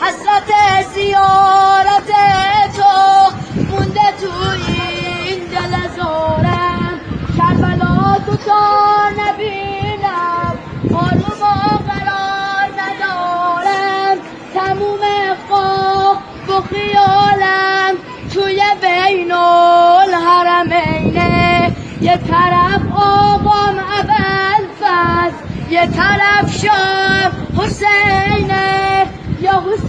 حسرت زیارت تو مونده تو این دل زارم کربلا تو تا نبینم آروم و قرار ندارم تموم خواب و خیالم توی بین الحرمینه یه طرف آقام ابوالفضل یه طرف شاه حسینه یا حسین